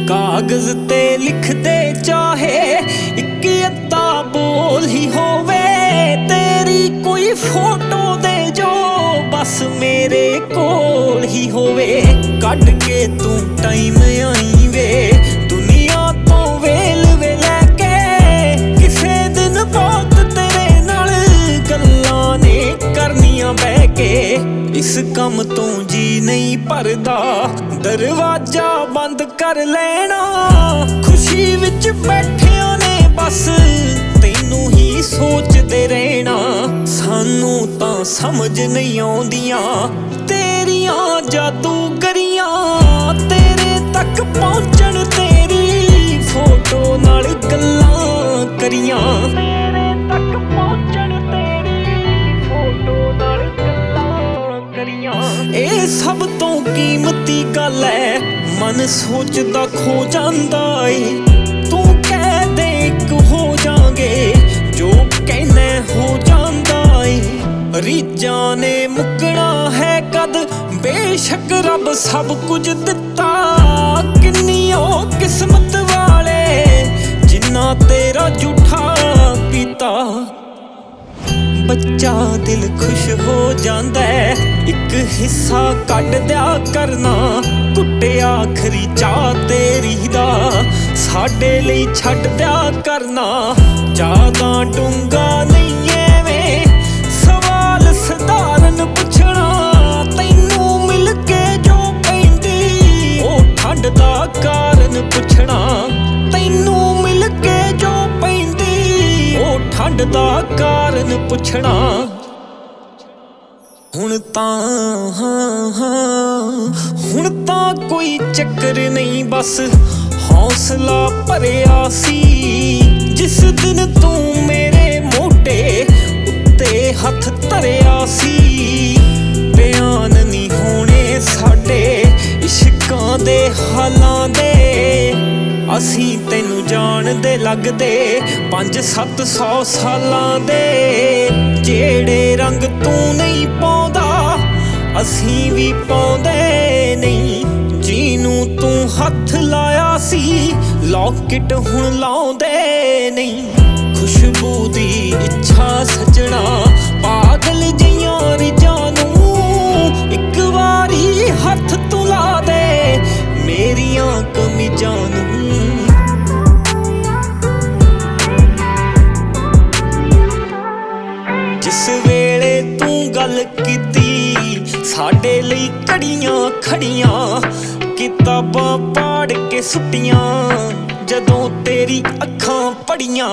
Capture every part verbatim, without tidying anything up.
कागज ते लिख दे चाहे एक अद्धा बोल ही होवे, तेरी कोई फोटो दे जो बस मेरे कोल ही होवे। कट के तू टाइम आई वे दुनिया तो वेल वे लैके, किसे दिन बहुत तेरे नाल गल्लां ने करनियां बह के। इस कम तो जी नहीं भरदा दरवाजा बंद कर लेना, खुशी विच बैठिया ने बस तैनू ही सोचदे रहना। सानू तां समझ नहीं आउंदियां तेरियां जादूगरियां, तेरे तक पहुंचण तेरी फोटो नाल गल्लां करियां, तेरे तक पहुंचण तेरी फोटो नाल गल्लां करियां। ए सब तो कीमती गल है मन सोचदा खो जांदा ए, तू कह दे इक हो जांगे जो कहने हो जांदा ए। रीझां ने मुकना है कद बेशक रब सब कुछ दिता, किन्नी ओ किस्मत वाले जिन्ना तेरा झूठा पीता। बच्चा दिल खुश हो जांदा है एक हिस्सा कट दिया करना, कुट्टे आखरी चाह तेरी दा साडे लई छड्ड दिया करना। ज्यादा डूंगा नहीं एवें सवाल सधारन पुछना, तैनू मिल के जो पैंदी ओ ठंड दा कारण पुछना, तैनू मिल के जो पैंदी ओ ठंड दा कारण पुछना। हुण तां हुण तां कोई चक्कर नहीं बस हौसला भरिया सी, जिस दिन तू मेरे मोढे उत्ते हथ धरिया सी। बयान नहीं होने साडे इश्कां दे हालां दे, असीं तैनू जाणदे लगदे पंज सत्त सौ सालां दे। जेड़े रंग तू नहीं पाउंदा असीं भी पाउंदे नहीं, जीनू तू हथ लाया सी लॉकेट हुण लाउंदे नहीं। खुशबू दी इच्छा सजना पागल जियां रिझां नूं, इक वारी हथ तू ला दे मेरियां कमीजां नूं। जिस वेले तू गल कीती साडे लई घड़ियां खड़ियां, किताबां पाड़ के सुट्टियां जदों तेरी अखां पढ़ियां।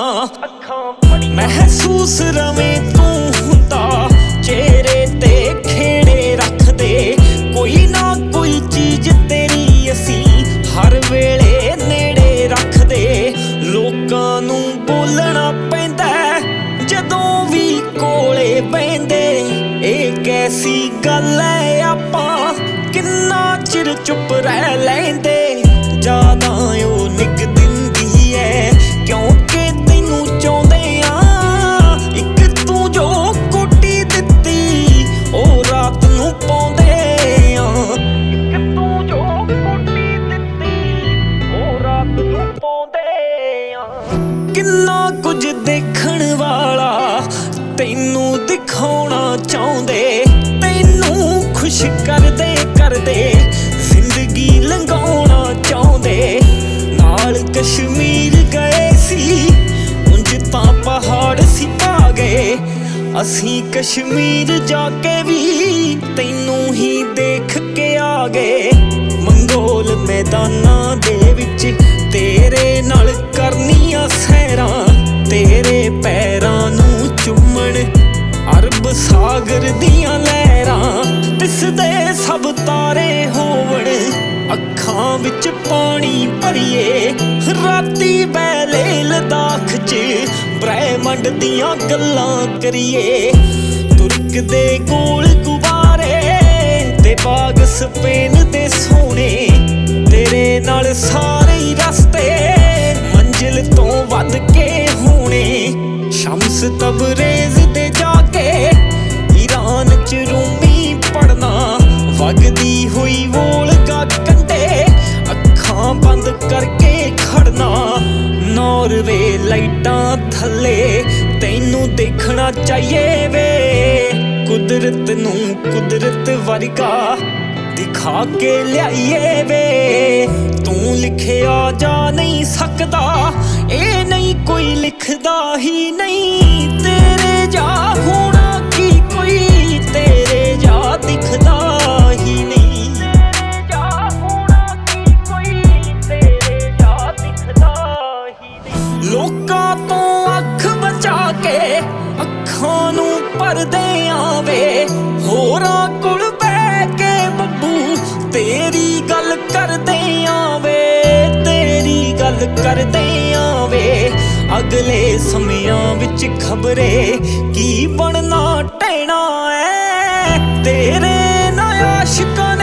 महसूस रवें तू हुंदा चेहरे ते खेड़े रख दे, कोई ना कोई चीज तेरी असीं हर वेले नेड़े रख दे। लोकां नूं बोलना पैंदा जदों भी कोले बहिंदे, ए कैसी गल है आपां किन्ना चिर चुप रह लैंदे। ज्यादा ओ निक दिंदी है क्योंकि तैनू चाहुंदे आ, इक तू जो कोटी दित्ती ओ रात नूं पाउंदे आ, इक तू जो कोटी दित्ती ओ रात नूं पाउंदे आ। किन्ना कुछ देखण वाला तैनू दिखाउणा चाहुंदे, तैनू खुश करदे करदे जिंदगी लंघाउणा चाहुंदे। नाल कश्मीर गए सी उंज तां पहाड़ सी पा गए, असीं कश्मीर जाके भी तैनू ही देख के आ गए। मंगोल मैदानां दे विच तेरे नाल करनियां सैरां, तेरे पैरां नूं चुम्मण अरब सागर दियां लहरां। दिसदे सब तारे होवण अखां विच पानी भरिए, राती बैले लद्दाख च ब्रह्मंड दियां गल्लां करिए। तुर्क दे गोल गुबारे ते बाग स्पेन दे सोने, तेरे नाल सारे रस्ते मंजिल तो वध के होने। शम्स तबरेज़ दे जाके ईरान च रूमी पढ़ना, वगदी हुई वोल्गा कंढे अखां बंद करके ਜਾਈਏ ਵੇ। ਕੁਦਰਤ ਨੂੰ ਕੁਦਰਤ ਵਰਗਾ ਦਿਖਾ ਕੇ ਲਿਆਈਏ ਵੇ। ਤੂੰ ਲਿਖਿਆ ਜਾ ਨਹੀਂ ਸਕਦਾ, ਇਹ ਨਹੀਂ ਕੋਈ ਲਿਖਦਾ ਹੀ ਨਹੀਂ। ਤੇਰੇ ਜਾ ਹੋਣਾ ਕੀ ਕੋਈ ਤੇਰੇ ਜਾ ਦਿਖਦਾ ਹੀ ਨਹੀਂ। ਤੇਰੇ ਜਾ ਹੋਣਾ ਕੀ ਕੋਈ ਤੇਰੇ ਜਾ ਦਿਖਦਾ ਹੀ ਨਹੀਂ। ਲੋਕਾਂ ਤੋਂ ਅੱਖ ਬਚਾ ਕੇ ਅੱਖਾਂ ਨੂੰ ਭਰਦੇ ਆਵੇ, ਹੋਰਾਂ ਕੋਲ ਬਹਿ ਕੇ ਬੱਬੂ ਤੇਰੀ ਗੱਲ ਕਰਦੇ ਆਵੇ। ਤੇਰੀ ਗੱਲ ਕਰਦੇ ਆਵੇ। ਅਗਲੇ ਸਮਿਆਂ ਵਿੱਚ ਖਬਰੇ ਕੀ ਬਣਨਾ ਟਹਿਣਾ ਐ। ਤੇਰੇ ਨਾ ਆਸ਼ਿਕਾਂ